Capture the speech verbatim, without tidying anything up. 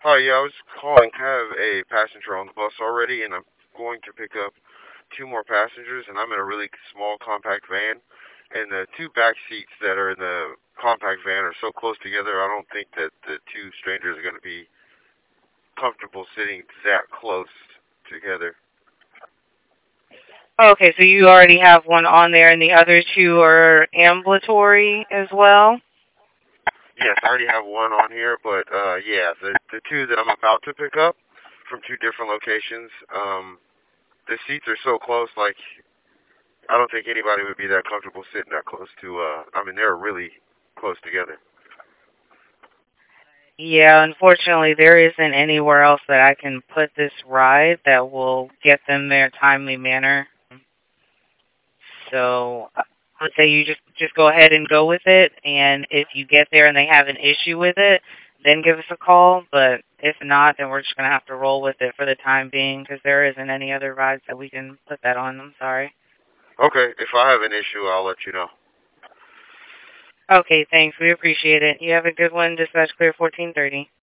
Hi, yeah, I was calling. I have a passenger on the bus already, and I'm going to pick up two more passengers, and I'm in a really small compact van, and the two back seats that are in the compact van are so close together, I don't think that the two strangers are going to be comfortable sitting that close together. Okay, so you already have one on there, and the other two are ambulatory as well? Yes, I already have one on here, but uh yeah, the the two that I'm about to pick up from two different locations, um the seats are so close, like I don't think anybody would be that comfortable sitting that close to, uh, I mean, they're really close together. Yeah, unfortunately, there isn't anywhere else that I can put this ride that will get them there timely manner. So I would say you just just go ahead and go with it, and if you get there and they have an issue with it, then give us a call. But if not, then we're just gonna have to roll with it for the time being because there isn't any other rides that we can put that on. I'm sorry. Okay, if I have an issue, I'll let you know. Okay, thanks. We appreciate it. You have a good one. Dispatch clear fourteen thirty.